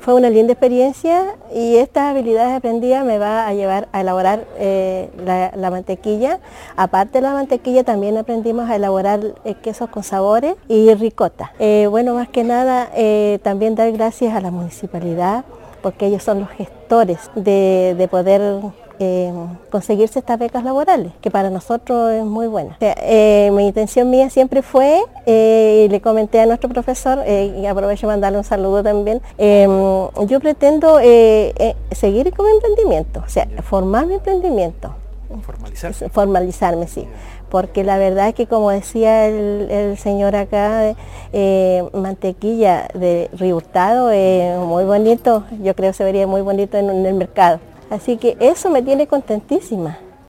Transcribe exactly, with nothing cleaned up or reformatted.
Fue una linda experiencia y estas habilidades aprendidas me va a llevar a elaborar eh, la, la mantequilla. Aparte de la mantequilla también aprendimos a elaborar eh, quesos con sabores y ricota. Eh, bueno, más que nada eh, también dar gracias a la municipalidad porque ellos son los gestores de, de poder Eh, conseguirse estas becas laborales, que para nosotros es muy buena. O sea, eh, mi intención mía siempre fue, eh, y le comenté a nuestro profesor, eh, y aprovecho de mandarle un saludo también, eh, yo pretendo eh, eh, seguir con mi emprendimiento, o sea, formar mi emprendimiento. Formalizarse. Formalizarme, sí. Porque la verdad es que como decía el, el señor acá, eh, mantequilla de Río Hurtado, eh, muy bonito, yo creo que se vería muy bonito en, en el mercado. Así que eso me tiene contentísima.